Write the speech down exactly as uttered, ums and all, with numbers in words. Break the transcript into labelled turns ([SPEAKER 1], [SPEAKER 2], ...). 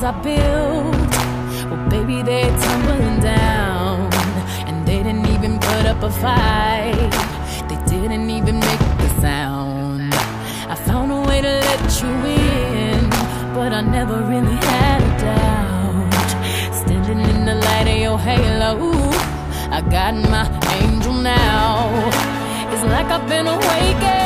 [SPEAKER 1] I built, well baby, they're tumbling down. And they didn't even put up a fight, they didn't even make a sound. I found a way to let you in, but I never really had a doubt. Standing in the light of your halo, I got my angel now. It's like I've been awakened.